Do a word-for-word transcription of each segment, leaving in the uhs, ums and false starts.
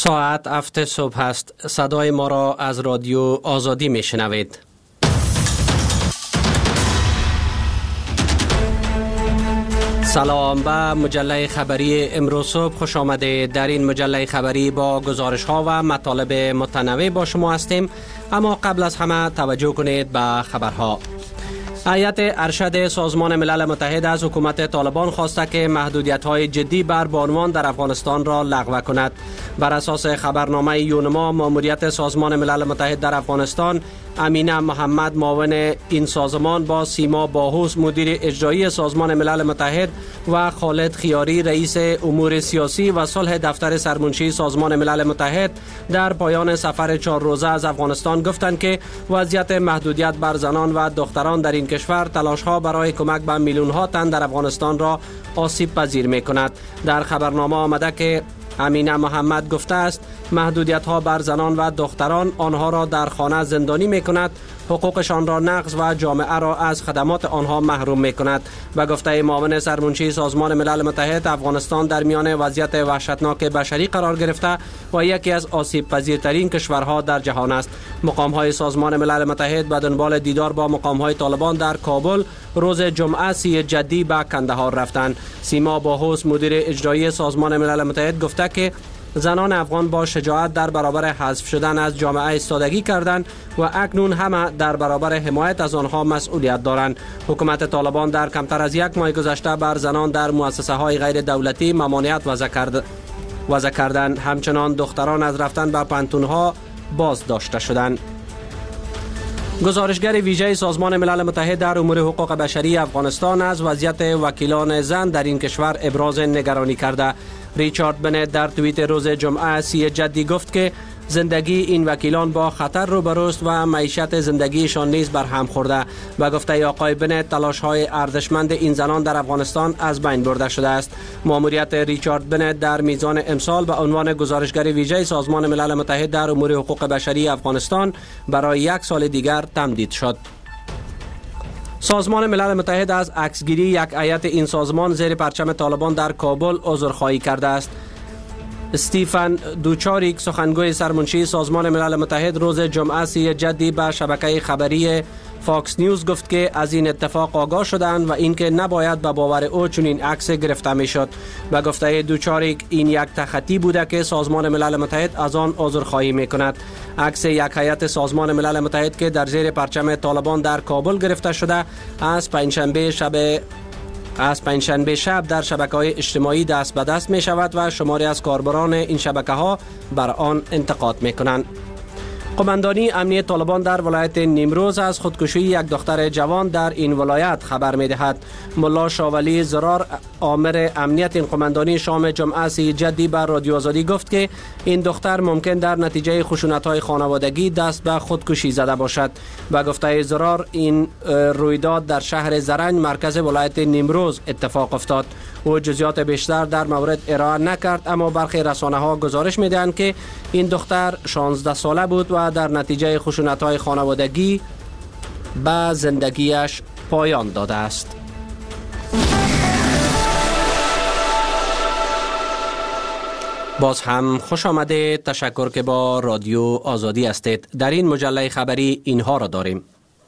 ساعت هفت صبح است. صدای ما را از رادیو آزادی می شنوید. سلام، به مجله خبری امروز صبح خوش آمده. در این مجله خبری با گزارش ها و مطالب متنوع با شما هستیم، اما قبل از همه توجه کنید به خبرها. هیئت ارشد سازمان ملل متحد از حکومت طالبان خواسته که محدودیت‌های جدی بر بانوان در افغانستان را لغو کند. بر اساس خبرنامه یونما، ماموریت سازمان ملل متحد در افغانستان، امینه محمد معاون این سازمان با سیما باهوس مدیر اجرایی سازمان ملل متحد و خالد خیاری رئیس امور سیاسی و صلح دفتر سرمنشی سازمان ملل متحد در پایان سفر چهار روزه از افغانستان گفتند که وضعیت محدودیت بر زنان و دختران در این کشور تلاش‌ها برای کمک به میلیون‌ها تن در افغانستان را آسیب پذیر می‌کند. در خبرنامه آمده که امینه محمد گفته است محدودیت‌ها بر زنان و دختران آنها را در خانه زندانی می‌کند، حقوقشان را نقض و جامعه را از خدمات آنها محروم می‌کند. به گفته معاون سرمنشی سازمان ملل متحد، افغانستان در میان وضعیت وحشتناک بشری قرار گرفته و یکی از آسیب پذیرترین کشورها در جهان است. مقام‌های سازمان ملل متحد به دنبال دیدار با مقام‌های طالبان در کابل روز جمعه سی جدی به کندهار رفتند. سیما باهوس مدیر اجرایی سازمان ملل متحد گفته که زنان افغان با شجاعت در برابر حذف شدن از جامعه ایستادگی کردند و اکنون همه در برابر حمایت از آنها مسئولیت دارند. حکومت طالبان در کمتر از یک ماه گذشته بر زنان در مؤسسه های غیر دولتی ممانعت وضع کرد وضع کردند. همچنان دختران از رفتن به پانتون‌ها باز داشته شدند. گزارشگر ویژه سازمان ملل متحد در امور حقوق بشری افغانستان از وضعیت وکیلان زن در این کشور ابراز نگرانی کرده. ریچارد بنت در توییت روز جمعه سی جدی گفت که زندگی این وکیلان با خطر روبروست و معیشت زندگیشان نیز بر هم خورده. و گفته آقای بنت تلاش‌های ارزشمند این زنان در افغانستان از بین برده شده است. ماموریت ریچارد بنت در میزان امسال به عنوان گزارشگر ویژه سازمان ملل متحد در امور حقوق بشری افغانستان برای یک سال دیگر تمدید شد. سازمان ملل متحد از عکسگیری یک هیئت این سازمان زیر پرچم طالبان در کابل عذرخواهی کرده است. استیفن دوچاریک سخنگوی سرمنشی سازمان ملل متحد روز جمعه سی جدی به شبکه خبری فاکس نیوز گفت که از این اتفاق آگاه شدند و اینکه نباید به باور او چنین عکس گرفته میشد. و گفته دوچاریک این یک تخطی بوده که سازمان ملل متحد از آن عذرخواهی میکند. عکس یک هیئت سازمان ملل متحد که در زیر پرچم طالبان در کابل گرفته شده از پنجشنبه شب از پنجشنبه شب در شبکه‌های اجتماعی دست به دست می شود و شماری از کاربران این شبکه‌ها بر آن انتقاد می کنند. قماندانی امنیت طالبان در ولایت نیمروز از خودکشی یک دختر جوان در این ولایت خبر می دهد. ملا شاولی زرار آمر امنیت این قماندانی شام جمعه سی جدی بر رادیو آزادی گفت که این دختر ممکن در نتیجه خشونت‌های خانوادگی دست به خودکشی زده باشد. و گفته زرار این رویداد در شهر زرنج مرکز ولایت نیمروز اتفاق افتاد. او جزئیات بیشتر در مورد ارائه نکرد، اما برخی رسانه‌ها گزارش می‌دهند که این دختر شانزده ساله بود و در نتیجه خشونت‌های خانوادگی به زندگیش پایان داده است. باز هم خوش آمده. تشکر که با رادیو آزادی هستید. در این مجله خبری اینها را داریم.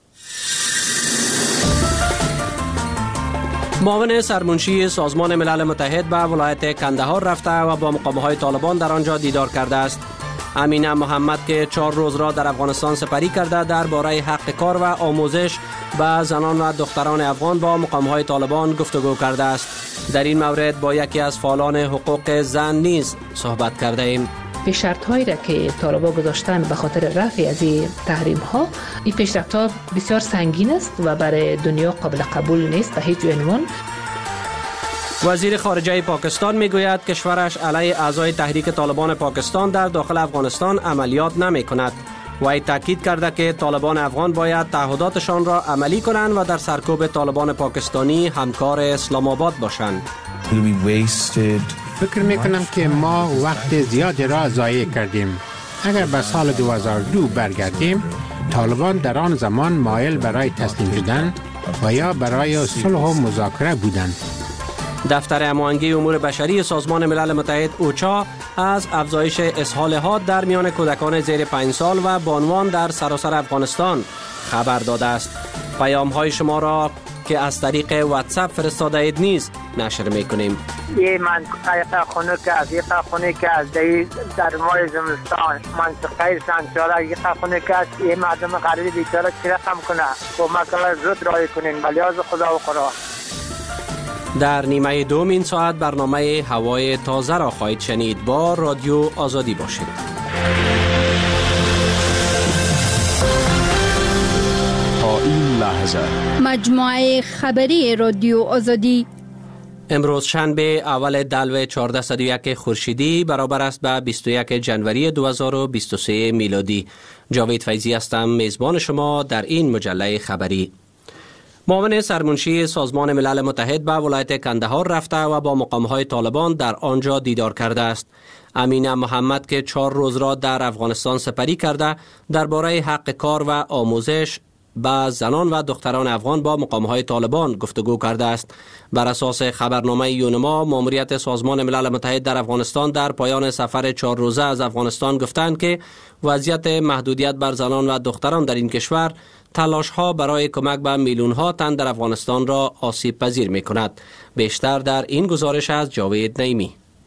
معاون سرمنشی سازمان ملل متحد به ولایت کندهار رفته و با مقام‌های طالبان در آنجا دیدار کرده است. امینه محمد که چهار روز را در افغانستان سپری کرده درباره حق کار و آموزش به زنان و دختران افغان با مقام‌های طالبان گفتگو کرده است. در این مورد با یکی از فعالان حقوق زن نیز صحبت کرده ایم. پیشرفت‌هایی را که طالبان گذاشتن به خاطر رفع از این تحریم‌ها، این پیشرفت‌ها بسیار سنگین است و برای دنیا قابل قبول نیست به هیچ عنوان. وزیر خارجه پاکستان میگوید کشورش علیه اعضای تحریک طالبان پاکستان در داخل افغانستان عملیات نمی کند. وی تاکید کرده که طالبان افغان باید تعهداتشان را عملی کنند و در سرکوب طالبان پاکستانی همکار اسلام آباد باشند. فکر میکنم که ما وقت زیادی را ضایع کردیم. اگر به سال دو هزار و دو برگردیم، طالبان در آن زمان مایل برای تسلیم شدن و یا برای صلح و مذاکره بودند. دفتر هماهنگی امور بشری سازمان ملل متحد اوچا از افزایش اسهال حاد در میان کودکان زیر پنج سال و بانوان در سراسر افغانستان خبر داده است. پیام های شما را که از طریق واتساپ فرستاده اید نیز نشر میکنیم. یه منطقه خونه که از یک خونه که از در ماه زمستان منطقه سنگچاره یک خونه که از یه مردم غریب بیچاره چی رقم کنه و مثلا زود رای کنین بلیاز خدا و قرآن. در نیمه دوم این ساعت برنامه هوای تازه را خواهید شنید. با رادیو آزادی باشید. تا این لحظه مجموعه خبری رادیو آزادی امروز شنبه اول دلو چهارصد و یک خورشیدی برابر است به بیست و یک جنوری دو هزار و بیست و سه میلادی. جاوید فیضی هستم میزبان شما در این مجله خبری. معاون سرمنشی سازمان ملل متحد به ولایت کندهار رفته و با مقام‌های طالبان در آنجا دیدار کرده است. امینه محمد که چهار روز را در افغانستان سپری کرده درباره حق کار و آموزش با زنان و دختران افغان با مقام‌های طالبان گفتگو کرده است. بر اساس خبرنامه یونما، ماموریت سازمان ملل متحد در افغانستان در پایان سفر چهار روزه از افغانستان گفتند که وضعیت محدودیت بر زنان و دختران در این کشور تلاش‌ها برای کمک به میلیون‌ها تن در افغانستان را آسیب پذیر می‌کند. بیشتر در این گزارش از جاوید نعیمی.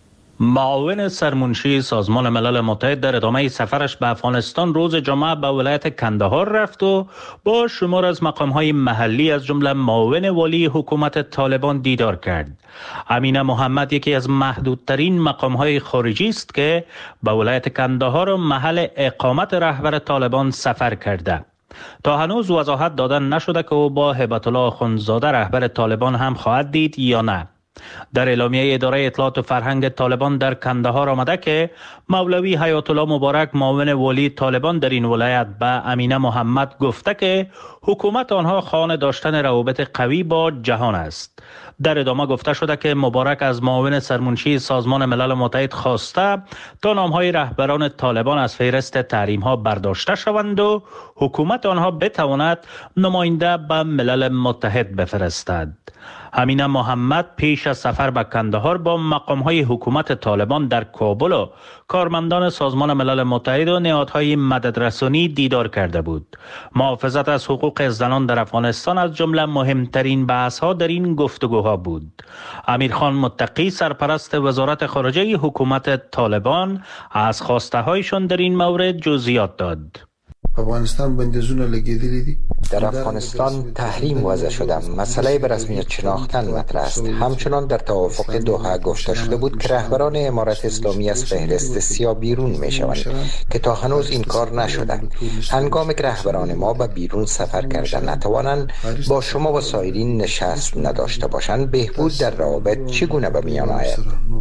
معاون سرمنشی سازمان ملل متحد در ادامه سفرش به افغانستان روز جمعه به ولایت کندهار رفت و با شمار از مقام‌های محلی از جمله معاون والی حکومت طالبان دیدار کرد. امینه محمد یکی از محدودترین مقام‌های خارجی است که به ولایت کندهار و محل اقامت رهبر طالبان سفر کرده. تا هنوز وضاحت دادن نشده که او با هبت الله اخندزاده رهبر طالبان هم خواهد دید یا نه. در اعلامیه اداره اطلاعات و فرهنگ طالبان در کندهار آمده که مولوی حیات الله مبارک معاون والی طالبان در این ولایت به امینه محمد گفته که حکومت آنها خواهان داشتن روابط قوی با جهان است. در ادامه گفته شده که مبارک از معاون سرمنشی سازمان ملل متحد خواسته تا نامهای رهبران طالبان از فهرست تحریم‌ها برداشته شوند و حکومت آنها بتواند نماینده به ملل متحد بفرستد. امینه محمد پیش از سفر به کندهار با مقام‌های حکومت طالبان در کابل و کارمندان سازمان ملل متحد و نهادهای مددرسانی دیدار کرده بود. محافظت از حقوق زنان در افغانستان از جمله مهمترین بحث‌ها در این گفتگوها بود. امیرخان متقی سرپرست وزارت خارجه حکومت طالبان از خواسته‌هایشان در این مورد جزئیات داد. افغانستان بندیزونه لګیدلې دي. در افغانستان تحریم وضع شده. مسئله به رسمیت شناختن مطرح است. همچنان در توافق دوحه گفته شده بود که رهبران امارت اسلامی از فهرست سیاه بیرون می شوند که تا هنوز این کار نشدند. هنگامی که رهبران ما به بیرون سفر کردن نتوانند با شما و سایرین نشست نداشته باشند، بهبود در روابط چگونه به میان آید؟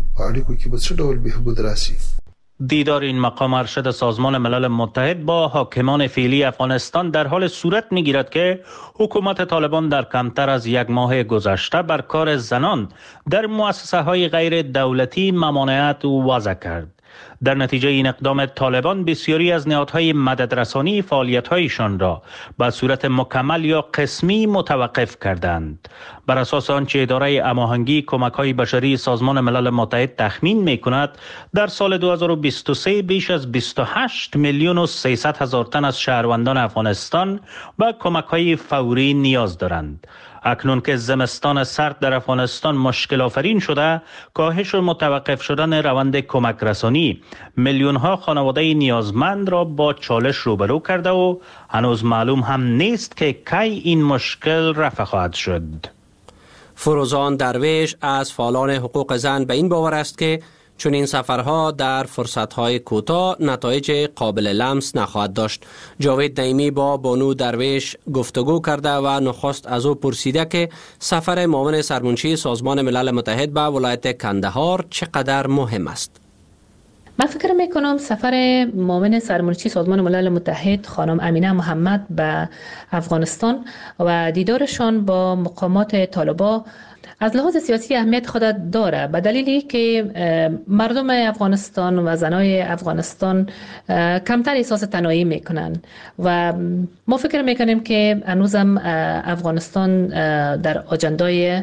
دیدار این مقام ارشد سازمان ملل متحد با حاکمان فعلی افغانستان در حال صورت می‌گیرد که حکومت طالبان در کمتر از یک ماه گذشته بر کار زنان در مؤسسه‌های غیر دولتی ممانعت وضع کرد. در نتیجه این اقدام طالبان بسیاری از نهادهای مددرسانی فعالیت‌هایشان را به صورت مکمل یا قسمی متوقف کردند. بر اساس آنچه اداره هماهنگی کمک‌های بشری سازمان ملل متحد تخمین می‌کند، در سال دو هزار و بیست و سه بیش از بیست و هشت میلیون و سیصد هزار تن از شهروندان افغانستان به کمک‌های فوری نیاز دارند. اکنون که زمستان سرد در افغانستان مشکل آفرین شده، کاهش و متوقف شدن روند کمک رسانی میلیون ها خانواده نیازمند را با چالش روبرو کرده و هنوز معلوم هم نیست که کی این مشکل رفع خواهد شد. فروزان درویش از فعالان حقوق زن به این باور است که چون این سفرها در فرصتهای کوتاه نتایج قابل لمس نخواهد داشت. جاوید نعیمی با بانو درویش گفتگو کرده و نخست از او پرسیده که سفر معاون سرمنشی سازمان ملل متحد به ولایت کندهار چقدر مهم است. من فکر میکنم سفر معاون سرمنشی سازمان ملل متحد خانم امینه محمد به افغانستان و دیدارشان با مقامات طالبان از لحاظ سیاسی اهمیت خود داره، به دلیلی که مردم افغانستان و زنای افغانستان کمتر احساس تنهایی میکنن و ما فکر میکنیم که هنوزم افغانستان در آجندای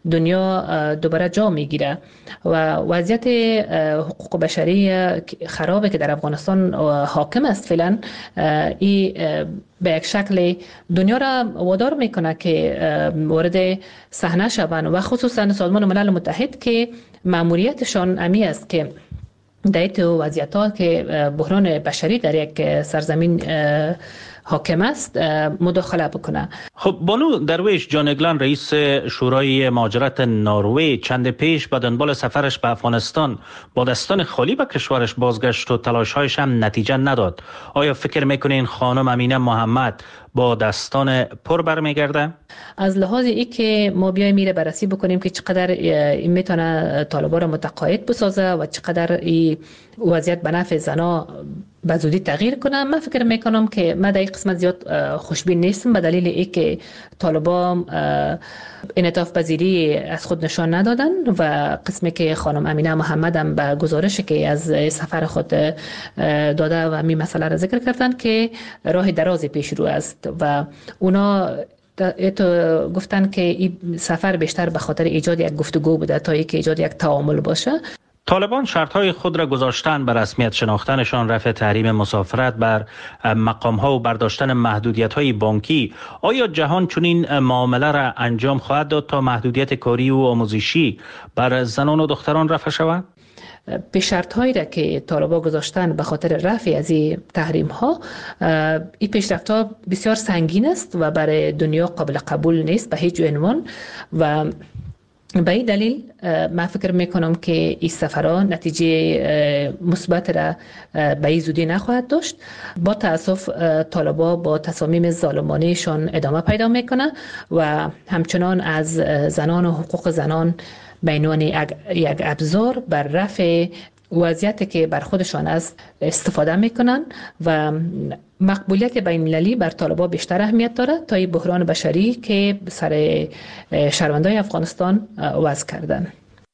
دنیا دوباره جا میگیره و وضعیت حقوق بشری خرابه که در افغانستان حاکم است فعلا، این به یک شکل دنیا را وادار میکنه که وارد صحنه شوند و خصوصا سازمان ملل متحد که مأموریتشان امی است که در تو وضعیت‌ها که بحران بشری در یک سرزمین حاکم است مداخله بکنه. خب بانو درویش جانگلان رئیس شورای مهاجرت نروژ چند پیش به دنبال سفرش به افغانستان با دستان خالی به کشورش بازگشت و تلاش‌هایش هم نتیجه نداد. آیا فکر میکنین خانم امینه محمد با دستان پر برمیگرده؟ از لحاظ ای که ما بیایم میره بررسی بکنیم که چقدر این میتونه طالبان را متقاعد بسازه و چقدر این وضعیت به نفع زنا به زودی تغییر کنه، من فکر میکنم که من در این قسمت زیاد خوشبین نیستم به دلیل ای که طالبان انعطاف پذیری از خود نشان ندادن و قسمی که خانم امینه محمد هم به گزارشی که از سفر خود داده و می مسئله را ذکر کردن که راه درازی پیش رو است و اونا تو گفتن که این سفر بیشتر به خاطر ایجاد یک گفتگو بوده تا اینکه ایجاد یک تعامل باشه. طالبان شرطهای خود را گذاشتن بر رسمیت شناختنشان، رفع تحریم مسافرت بر مقامها و برداشتن محدودیت‌های بانکی. آیا جهان چنین معامله را انجام خواهد داد تا محدودیت کاری و آموزشی بر زنان و دختران رفع شود؟ به شرط هایی را که طالبان گذاشتن به خاطر رفع از این تحریم ها، این پیشرفت ها بسیار سنگین است و برای دنیا قابل قبول نیست به هیچ عنوان و به این دلیل من فکر میکنم که این سفران نتیجه مثبت را به این زودی نخواهد داشت. با تاسف طالبان با تصامیم ظالمانه‌شان ادامه پیدا میکنه و همچنان از زنان و حقوق زنان به عنوان یک ابزار بر رفع وضعیتی که بر خودشان است استفاده میکنن و مقبولیت بین المللی بر طالبان بیشتر اهمیت داره تا این بحران بشری که سر شهروندان افغانستان وضع کردن.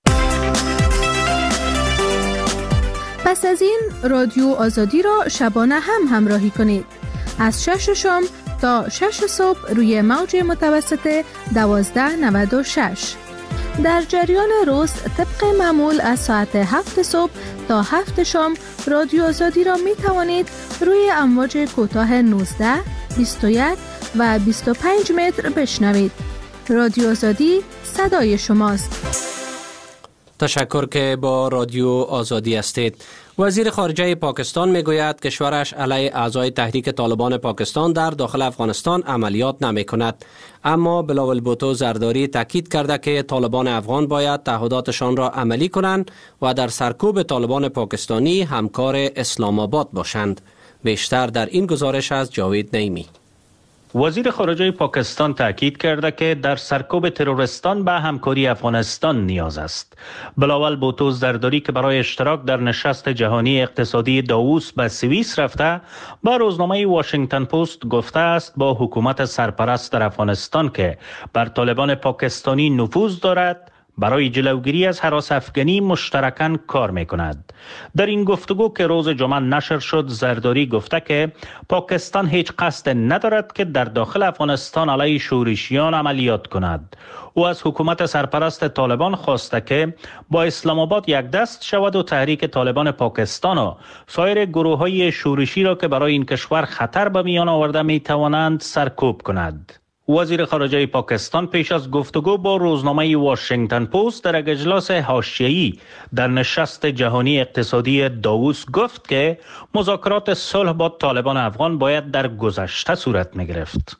پس از این رادیو آزادی را شبانه هم همراهی کنید از شش شام تا شش صبح روی موج متوسط دوازده نود و شش. در جریان روز طبق معمول از ساعت هفت صبح تا هفت شام رادیو آزادی را می توانید روی امواج کوتاه نوزده، بیست و یک و بیست و پنج متر بشنوید. رادیو آزادی صدای شماست. تشکر که با رادیو آزادی هستید. وزیر خارجه پاکستان میگوید کشورش علیه اعضای تحریک طالبان پاکستان در داخل افغانستان عملیات نمی کند. اما بلاول بوتو زرداری تاکید کرده که طالبان افغان باید تعهداتشان را عملی کنند و در سرکوب طالبان پاکستانی همکار اسلام آباد باشند. بیشتر در این گزارش از جاوید نعیمی. وزیر خارجه پاکستان تاکید کرده که در سرکوب تروریستان به همکاری افغانستان نیاز است. بلاول بوتو زرداری که برای اشتراک در نشست جهانی اقتصادی داووس به سوئیس رفته، با روزنامه واشنگتن پست گفته است با حکومت سرپرست در افغانستان که بر طالبان پاکستانی نفوذ دارد برای جلوگیری از هراس افغانی مشترکاً کار می‌کند. در این گفتگو که روز جمعه نشر شد، زرداری گفته که پاکستان هیچ قصد ندارد که در داخل افغانستان علیه شورشیان عملیات کند. او از حکومت سرپرست طالبان خواسته که با اسلام آباد یک دست شود و تحریک طالبان پاکستان و سایر گروه‌های شورشی را که برای این کشور خطر به میان آورده می‌توانند سرکوب کند. وزیر خارجه پاکستان پیش از گفتگو با روزنامه واشنگتن پست در یک اجلاس حاشیه‌ای در نشست جهانی اقتصادی داووس گفت که مذاکرات صلح با طالبان افغان باید در گذشته صورت می‌گرفت.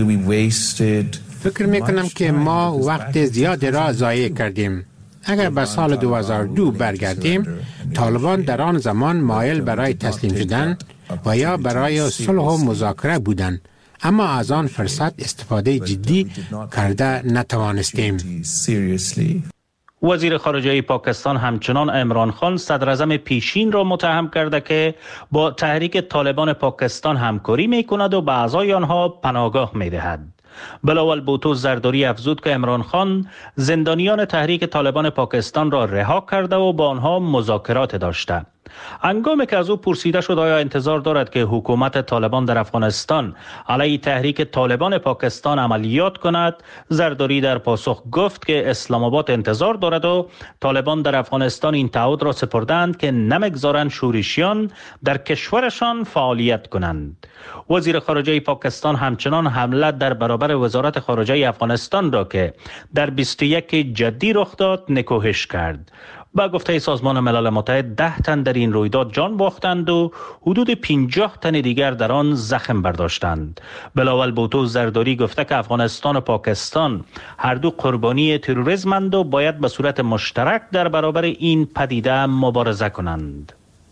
فکر می‌کنم که ما وقت زیاد را ضایع کردیم. اگر به سال دو هزار و دو برگردیم، طالبان در آن زمان مایل برای تسلیم شدن و یا برای صلح و مذاکره بودند. اما از آن فرصت استفاده جدی کرده نتوانستیم. وزیر خارجه پاکستان همچنان عمران خان صدر اعظم پیشین را متهم کرده که با تحریک طالبان پاکستان همکاری می کند و به اعضای آنها پناهگاه می دهد. بلاول بوتو زرداری افزود که عمران خان زندانیان تحریک طالبان پاکستان را رها کرده و با آنها مذاکرات داشته. هنگامی که از او پرسیده شد آیا انتظار دارد که حکومت طالبان در افغانستان علیه تحریک طالبان پاکستان عملیات کند، زرداری در پاسخ گفت که اسلام آباد انتظار دارد و طالبان در افغانستان این تعهد را سپردند که نمیگذارند شورشیان در کشورشان فعالیت کنند. وزیر خارجه پاکستان همچنان حمله در برابر وزارت خارجه افغانستان را که در بیست و یک جدی رخ داد نکوهش کرد. با گفته سازمان ملل متحد ده تن در این رویداد جان باختند و حدود پنجاه تن دیگر در آن زخم برداشتند. بلاول بوتو زرداری گفته که افغانستان و پاکستان هر دو قربانی تروریسمند و باید به صورت مشترک در برابر این پدیده مبارزه کنند.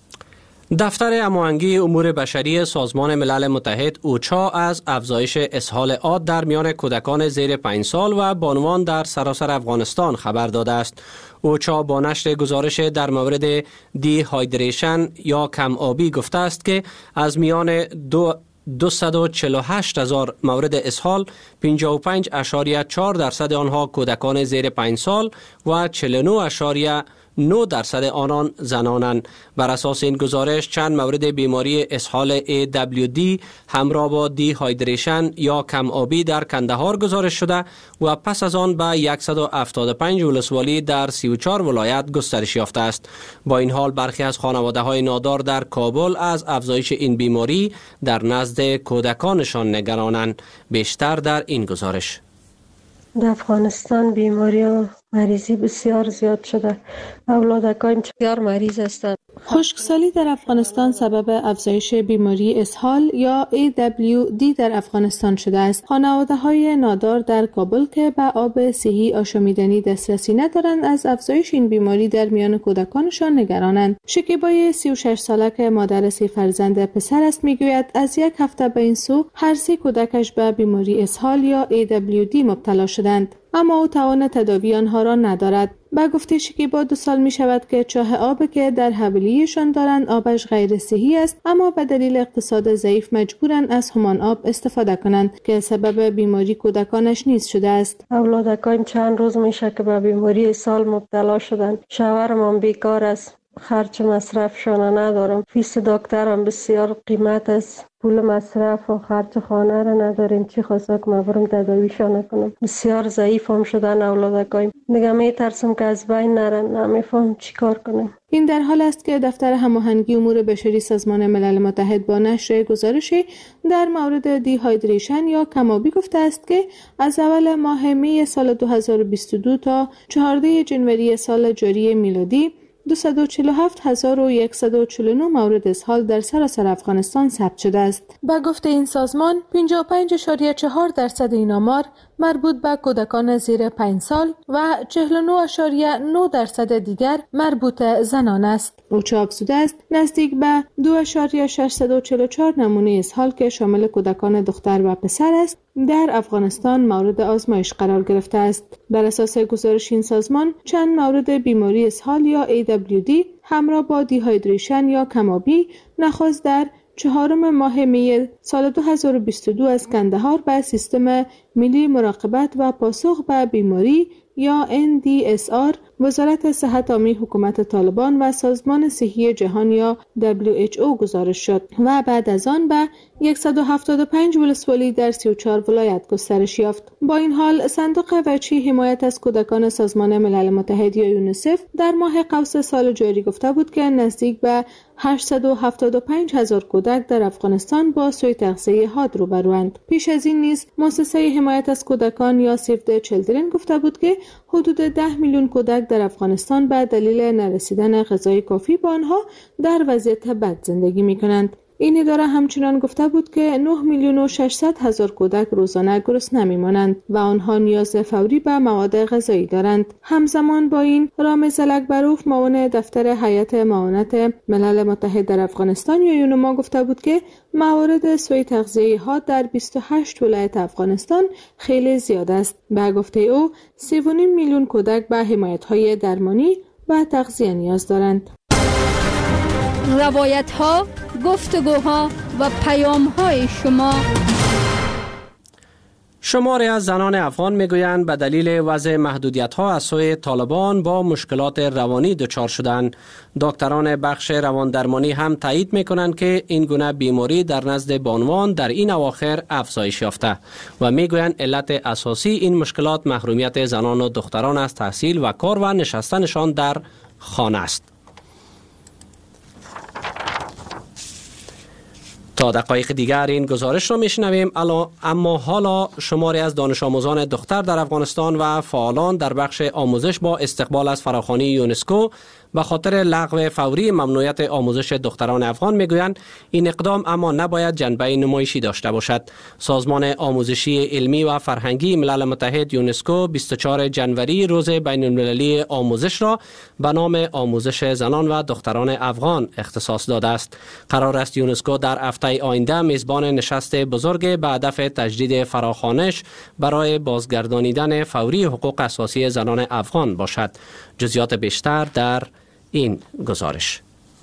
دفتر هماهنگی امور بشری سازمان ملل متحد اوچا از افزایش اسهال عاد در میان کودکان زیر پنج سال و بانوان در سراسر افغانستان خبر داده است. اوچا با نشر گزارش در مورد دی هایدریشن یا کم آبی گفته است که از میان دو دویست و چهل و هشت هزار مورد اسهال، پنجاه و پنج اشاریه چهار درصد آنها کودکان زیر پنج سال و چهل و نه اشاریه نه درصد آنان زنانند. بر اساس این گزارش چند مورد بیماری اسهال ای دبلیو دی همراه با دی هایدریشن یا کم آبی در کندهار گزارش شده و پس از آن به صد و هفتاد و پنج ولسوالی در سی و چهار ولایت گسترش یافته است. با این حال برخی از خانواده های نادار در کابل از افزایش این بیماری در نزد کودکانشان نگرانند. بیشتر در این گزارش. در افغانستان بیماری و مریضی بسیار زیاد شده. اولادکایم بسیار مریض هستند. خشکسالی در افغانستان سبب افزایش بیماری اسهال یا ای دبلیو دی در افغانستان شده است. خانواده‌های نادار در کابل که به آب صحی آشامیدنی دسترسی ندارند از افزایش این بیماری در میان کودکانشان نگرانند. شکیبای سی و شش ساله که مادر سه فرزند پسر است میگوید از یک هفته به این سو هر سه کودکش به بیماری اسهال یا ای دبلیو دی مبتلا شدند، اما او توان تداوی آنها را ندارد. با گفته شکیبا دو سال می شود که چاه آب که در حویلیشان دارند آبش غیر صحی است، اما به دلیل اقتصاد ضعیف مجبورند از همان آب استفاده کنند که سبب بیماری کودکانش نیز شده است. اولادکایم چند روز میشه که به بیماری اسهال مبتلا شدند. شوهرم بیکار است، خرج مصرفشان ندارم. فیس دکترم بسیار قیمت است، پول مصرف و خرج خانه را نداریم. چی خواسته که ما برم تداویشان کنم. بسیار ضعیف هم شدن اولادکایم. دیگه میترسم که از بین نرن، نمیفهم چی کار کنم. این در حال است که دفتر هماهنگی امور بشری سازمان ملل متحد با نشر گزارشی در مورد دی هایدریشن یا کم‌آبی گفته است که از اول ماه می سال دو هزار و بیست و دو تا چهاردهم ژانویه سال جاری میلادی دویست و چهل و هفت هزار و صد و چهل و نه مورد اسهال در سراسر افغانستان ثبت شده است. با گفته این سازمان پنجاه و پنج اشاریه چهار درصد این آمار مربوط به کودکان زیر پنج سال و چهل و نه اشاریه نه درصد دیگر مربوط زنان است. اوچا افزوده است نزدیک به دو اشاریه ششصد و چهل و چهار نمونه اسهال که شامل کودکان دختر و پسر است در افغانستان مورد آزمایش قرار گرفته است. بر اساس گزارش این سازمان چند مورد بیماری اسهال یا ای دبلیو دی همراه با دی هایدریشن یا کم‌آبی نخست در چهارم ماه می سال دو هزار و بیست و دو از کندهار به سیستم ملی مراقبت و پاسخ به بیماری یا ان دی اس آر، وزارت صحت عامه حکومت طالبان و سازمان صحی جهان یا دبلیو اچ او گزارش شد و بعد از آن به صد و هفتاد و پنج ولسوالی در سی و چهار ولایت گسترش یافت. با این حال صندوق وجهی حمایت از کودکان سازمان ملل متحد یا یونیسف در ماه قوس سال جاری گفته بود که نزدیک به هشتصد و هفتاد و پنج هزار کودک در افغانستان با سوء تغذیه حاد روبروند. پیش از این نیز مؤسسه حمایت از کودکان یا سیو د چیلدرن گفته بود که حدود ده میلیون کودک در افغانستان به دلیل نرسیدن غذای کافی به آنها در وضعیت بد زندگی می‌کنند. این اداره همچنان گفته بود که نه میلیون و ششصد هزار کودک روزانه گرسنه میمانند و آنها نیاز فوری به مواد غذایی دارند. همزمان با این رامز الاکبروف معاون دفتر هیئت معاونت ملل متحد در افغانستان یا یونما گفته بود که موارد سوء تغذیه ها در بیست و هشت ولایت افغانستان خیلی زیاد است. به گفته او سه و نیم میلیون کودک به حمایت های درمانی و تغذیه نیاز دارند. روایت ها، گفتگوها و پیام های شما شماری از زنان افغان میگویند به دلیل وضع محدودیت‌ها از سوی طالبان با مشکلات روانی دچار شدند. دکتران بخش رواندرمانی هم تایید میکنند که این گونه بیماری در نزد بانوان در این اواخر افزایش یافته و میگویند علت اساسی این مشکلات محرومیت زنان و دختران از تحصیل و کار و نشستنشان در خانه است. تا دقایق دیگر این گزارش را میشنویم، اما حالا شماری از دانش آموزان دختر در افغانستان و فعالان در بخش آموزش با استقبال از فراخوانی یونسکو به خاطر لغو فوری ممنوعیت آموزش دختران افغان میگویند این اقدام اما نباید جنبه نمایشی داشته باشد. سازمان آموزشی علمی و فرهنگی ملل متحد یونسکو بیست و چهارم جنوری روز بین المللی آموزش را به نام آموزش زنان و دختران افغان اختصاص داده است. قرار است یونسکو در هفته آینده میزبان نشست بزرگ به هدف تجدید فراخوانش برای بازگردانیدن فوری حقوق اساسی زنان افغان باشد. جزئیات بیشتر در این گزارش.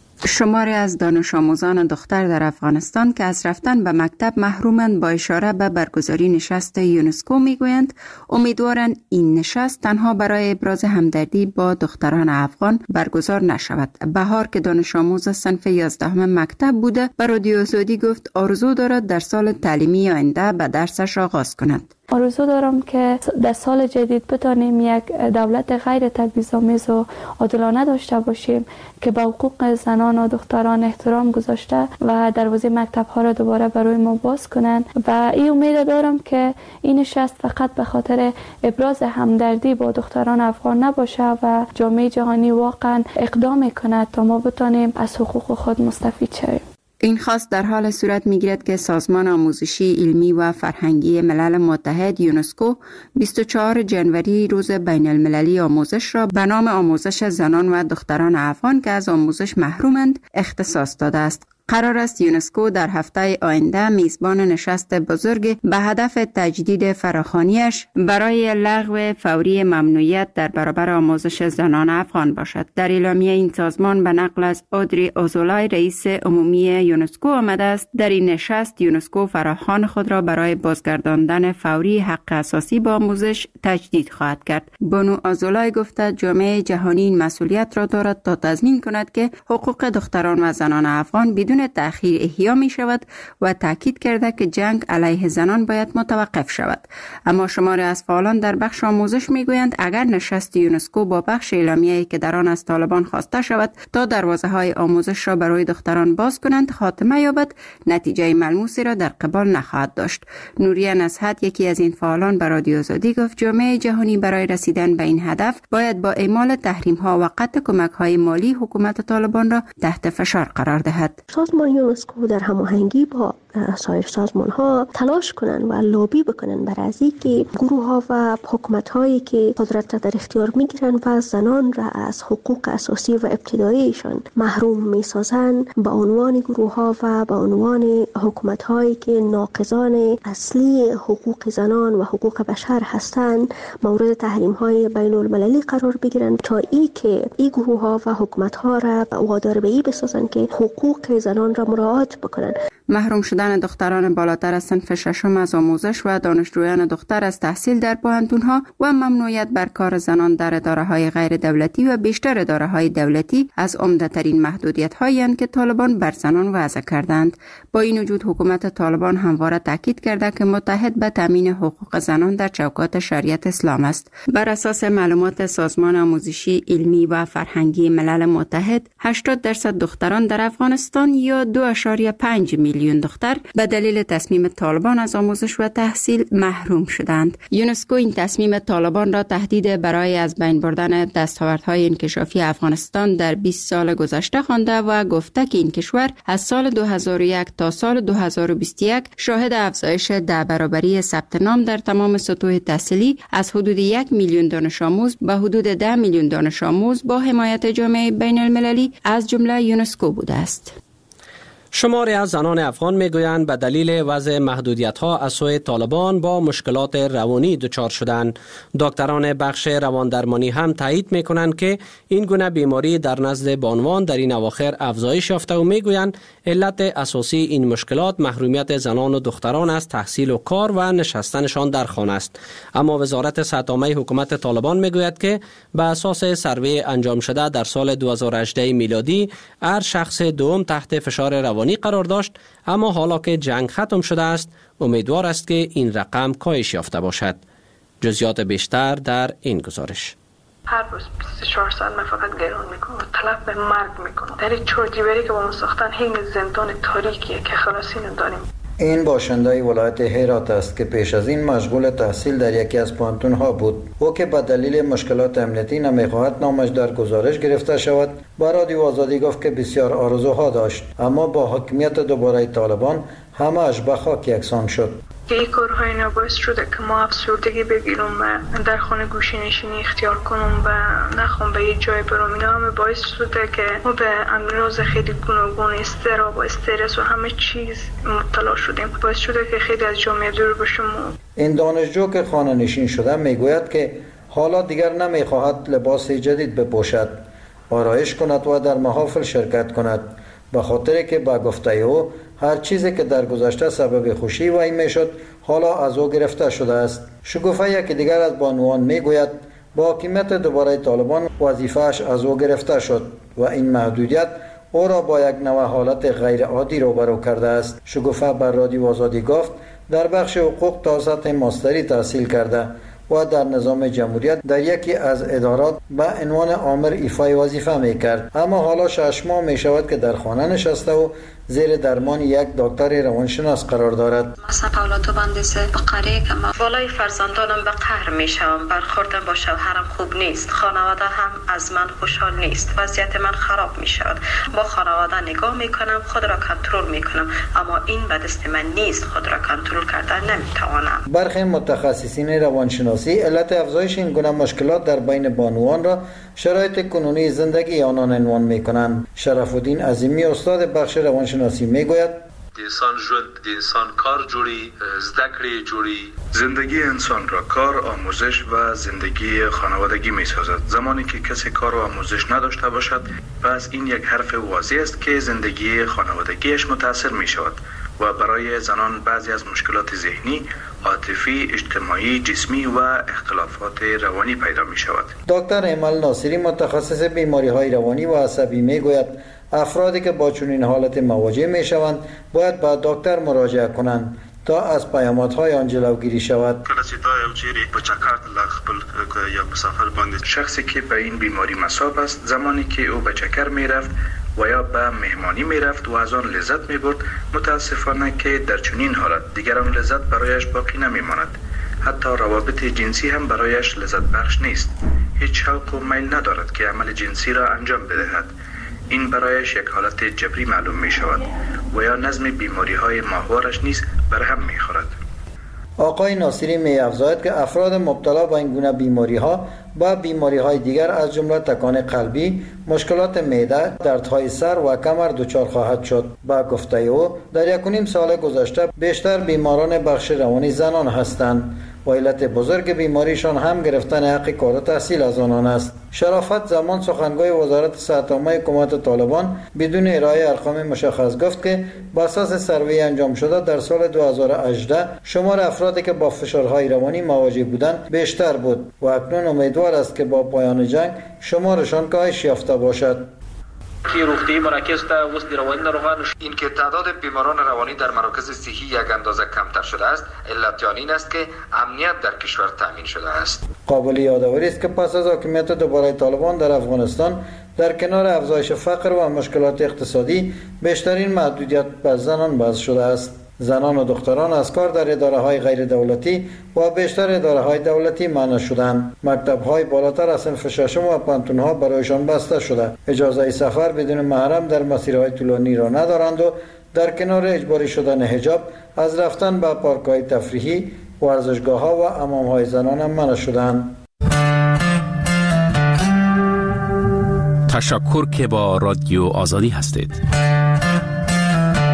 شماری از دانش آموزان دختر در افغانستان که از رفتن به مکتب محرومند با اشاره به برگزاری نشست یونسکو میگویند امیدوارند این نشست تنها برای ابراز همدردی با دختران افغان برگزار نشود. بهار که دانش آموز صنف یازدهم مکتب بوده به رادیو آزادی گفت آرزو دارد در سال تعلیمی آینده به درسش آغاز کند. آرزو دارم که در سال جدید بتانیم یک دولت غیر تبعیض‌آمیز و عادلانه داشته باشیم که به حقوق زنان و دختران احترام گذاشته و دروازه مکتب ها را دوباره برای ما باز کنند و این امید دارم که این نشست فقط به خاطر ابراز همدردی با دختران افغان نباشه و جامعه جهانی واقعا اقدام کند تا ما بتانیم از حقوق خود مستفید شویم. این خواست در حال صورت میگیرد که سازمان آموزشی علمی و فرهنگی ملل متحد یونسکو بیست و چهارم جنوری روز بین المللی آموزش را به نام آموزش زنان و دختران افغان که از آموزش محرومند اختصاص داده است. قرار است یونسکو در هفته آینده میزبان نشست بزرگ به هدف تجدید فراخوانیش برای لغو فوری ممنوعیت در برابر آموزش زنان افغان باشد. در اعلامیه این سازمان به نقل از اودری آزولای رئیس عمومی یونسکو آمده است در این نشست یونسکو فراخوان خود را برای بازگرداندن فوری حق اساسی با آموزش تجدید خواهد کرد. بانو آزولای گفته جامعه جهانی این مسئولیت را دارد تا تضمین کند که حقوق دختران و زنان افغان بدون تأخیر احیا می شود و تاکید کرده که جنگ علیه زنان باید متوقف شود. اما شماری از فعالان در بخش آموزش می گویند اگر نشست یونسکو با بخش اعلامیه‌ای که در آن از طالبان خواسته شود تا دروازه های آموزش را برای دختران باز کنند خاتمه یابد، نتیجه ملموسی را در قبال نخواهد داشت. نوریه نصحت یکی از این فعالان به رادیو آزادی گفت جامعه جهانی برای رسیدن به این هدف باید با اعمال تحریم ها و قطع کمک های مالی حکومت طالبان را تحت فشار قرار دهد. سازمان یونسکو در هماهنگی با سایر سازمان ها تلاش کنند و لابی بکنند برای از اینکه گروه ها و حکومت هایی که قدرت را در اختیار میگیرند و زنان را از حقوق اساسی و ابتداییشان محروم میسازند به عنوان گروه ها و به عنوان حکومت هایی که ناقضان اصلی حقوق زنان و حقوق بشر هستند مورد تحریم های بین المللی قرار بگیرند تا ای که این گروه ها و حکومت ها را وادار به این بسازند که حقوق زنان را مراعات بکنند. محروم شدن دختران بالاتر از صنف ششم از آموزش و دانشجویان دختر از تحصیل در پوهنتون‌ها و ممنوعیت بر کار زنان در اداره‌های غیر دولتی و بیشتر اداره‌های دولتی از عمده‌ترین محدودیت‌هایی اند که طالبان بر زنان وضع کردند. با این وجود حکومت طالبان همواره تاکید کرده که متحد به تامین حقوق زنان در چوکات شریعت اسلام است. بر اساس معلومات سازمان آموزشی علمی و فرهنگی ملل متحد، هشتاد درصد دختران در افغانستان یا دو ممیز پنج میلیون دختر به دلیل تصمیم طالبان از آموزش و تحصیل محروم شدند. یونسکو این تصمیم طالبان را تهدید برای از بین بردن دستاوردهای انکشافی افغانستان در بیست سال گذشته خوانده و گفته که این کشور از سال دو هزار و یک تا سال دو هزار و بیست و یک شاهد افزایش ده برابری ثبت نام در تمام سطوح تحصیلی از حدود یک میلیون دانش آموز به حدود ده میلیون دانش آموز با حمایت جامعه بین المللی از جمله یونسکو بوده است. شماری از زنان افغان میگویند به دلیل وضع محدودیت‌ها از سوی طالبان با مشکلات روانی دچار شدند. دکتران بخش رواندرمانی هم تایید میکنند که این گونه بیماری در نزد بانوان در این اواخر افزایش یافته و میگویند علت اساسی این مشکلات محرومیت زنان و دختران از تحصیل و کار و نشستنشان در خانه است. اما وزارت صحت عامه حکومت طالبان میگوید که به اساس سروی انجام شده در سال دو هزار و هجده میلادی هر شخص دوم تحت فشار روانی قرار داشت، اما حالا که جنگ ختم شده است امیدوار است که این رقم کاهش یافته باشد. جزئیات بیشتر در این گزارش. هر روز بیست و چهار ساعت من فقط گریان میکنم و طلب به مرگ میکنم. در این چرتیبری که با ما ساختن حین زندان تاریکیه که خلاصی نداریم. این باشنده ولایت هرات است که پیش از این مشغول تحصیل در یکی از پانتون‌ها بود. او که به دلیل مشکلات امنیتی نمیخواهد نامش در گزارش گرفته شود، با رادیو آزادی گفت که بسیار آرزوها داشت، اما با حاکمیت دوباره طالبان همه‌اش به خاک یکسان شد. این کارهای اینا باعث شده که ما افسردگی بگیرم و در خانه گوشی نشینی اختیار کنم و نخوام به یه جای برم. اینا همه باعث شده که ما به امراض خیلی گوناگون، اضطراب و استرس و همه چیز مبتلا شدیم. باعث شده که خیلی از جامعه دور بشیم. این دانشجو که خانه نشین شده میگوید که حالا دیگر نمیخواهد لباس جدید بپوشد، آرایش کند و در محافل شرکت کند، به خاطر که با گفته او هر چیزی که در گذشته سبب خوشی وی میشد حالا از او گرفته شده است. شگوفه یکی دیگر از بانوان میگوید با حاکمیت دوباره طالبان وظیفه‌اش از او گرفته شد و این محدودیت او را با یک نوع حالت غیر عادی روبرو کرده است. شگوفه بر رادیو آزادی گفت در بخش حقوق تا سطح ماستری تحصیل کرده و در نظام جمهوریت در یکی از ادارات به عنوان آمر ایفای وظیفه میکرد، اما حالا شش ماه می شود که در خانه نشسته و زیر درمان یک دکتر روانشناس قرار دارد. مثلا اولادو بندسه به قریه که من والای فرزندانم به قهر می شوم، برخوردم با شوهرم خوب نیست، خانواده هم از من خوشحال نیست، وضعیت من خراب می شود. با خانواده نگاه می کنم، خود را کنترل می کنم، اما این به دست من نیست، خود را کنترل کردن نمی توانم. برخی متخصصین روانشناسی علت افزایش این گونه مشکلات در بین بانوان را شرایط کنونی زندگی آنان عنوان می کنند. شرف الدین عظیمی استاد بخش روانشناسی می گوید د انسان ژوند د انسان کار جوړي زده کړې جوړي زندگی انسان را کار، آموزش و زندگی خانوادگی می سازد. زمانی که کسی کار و آموزش نداشته باشد، پس این یک حرف واضح است که زندگی خانوادگیش متاثر می شود و برای زنان بعضی از مشکلات ذهنی، عاطفی، اجتماعی، جسمی و اختلافات روانی پیدا می شود. دکتر ایمل ناصری متخصص بیماری های روانی و عصبی می گوید افرادی که با چنین حالت مواجه می شوند باید به دکتر مراجعه کنند تا از پیامدهای آن جلوگیری شود. شخصی که به این بیماری مصاب است، زمانی که او به چکر می رفت و یا به مهمانی می رفت و از آن لذت می برد، متاسفانه که در چنین حالت دیگر آن لذت برایش باقی نمی ماند. حتی روابط جنسی هم برایش لذت بخش نیست. هیچ شوق و میل ندارد که عمل جنسی را انجام بدهد. این برایش یک حالت جبری معلوم می شود و یا نظم بیماری های ماهوارش نیز برهم می خورد. آقای ناصری می افزاید که افراد مبتلا به این گونه بیماری ها با بیماری های دیگر از جمله تکان قلبی، مشکلات معده، دردهای سر و کمر دچار خواهد شد. با گفته او در یک و نیم سال گذشته بیشتر بیماران بخش روانی زنان هستند و علت بزرگ بیماریشان هم گرفتن حق کار و تحصیل از آنان است. شرافت زمان سخنگوی وزارت صحت عامه حکومت طالبان بدون ارائه ارقام مشخص گفت که بر اساس سروی انجام شده در سال دو هزار و هجده شمار افرادی که با فشارهای روانی مواجه بودند بیشتر بود و اکنون امیدوار است که با پایان جنگ شمارشان کاهش یافته باشد. که روغتیایی مراکز تا وسط روانی ناروغان این که تعداد بیماران روانی در مراکز صحی یک اندازه کمتر شده است، علت آن این است که امنیت در کشور تامین شده است. قابل یادآوری است که پس از حاکمیت دوباره طالبان در افغانستان در کنار افزایش فقر و مشکلات اقتصادی بیشترین محدودیت بر زنان باعث شده است. زنان و دختران از کار در اداره های غیر دولتی و بیشتر اداره های دولتی منع شدند. مکتب های بالاتر از صنف ششم و پانتون ها برایشان بسته شده. اجازه سفر بدون محرم در مسیرهای طولانی را ندارند و در کنار اجباری شدن حجاب از رفتن به پارک های تفریحی، ورزشگاه ها و حمام های زنان هم منع شدند. تشکر که با رادیو آزادی هستید.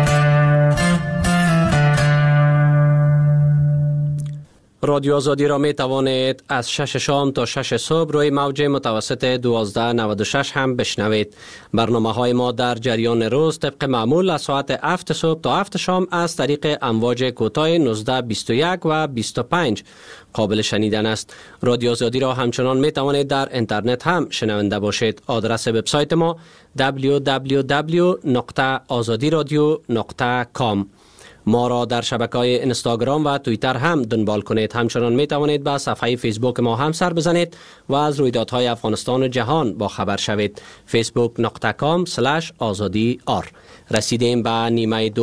رادیو آزادی را می توانید از شش شام تا شش صبح روی موج متوسط دوازده نود و شش هم بشنوید. برنامه های ما در جریان روز طبق معمول از ساعت هفت صبح تا هفت شام از طریق امواج کوتاه نوزده بیست و یک و بیست و پنج قابل شنیدن است. رادیو آزادی را همچنان می توانید در اینترنت هم شنونده باشید. آدرس وبسایت ما دبلیو دبلیو دبلیو نقطه آزادی رادیو نقطه کام. ما را در شبکه‌های اینستاگرام و توییتر هم دنبال کنید. همچنان می توانید به صفحه فیسبوک ما هم سر بزنید و از رویدادهای افغانستان و جهان با خبر شوید. فیسبوک نقطه کام سلش آزادی آر. رسیدیم به نیمه دو